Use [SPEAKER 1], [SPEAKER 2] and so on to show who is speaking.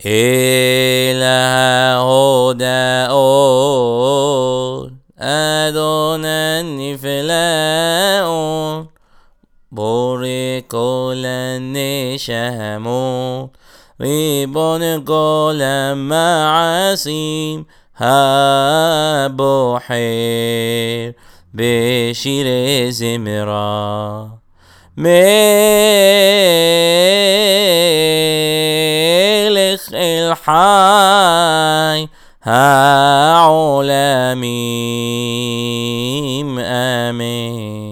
[SPEAKER 1] إله هداؤون أدون النفلاؤون بوري كل النشامون ريبون كل المعاصيم هابوحير بشير زمرا ملك الحي هعلميم آمين.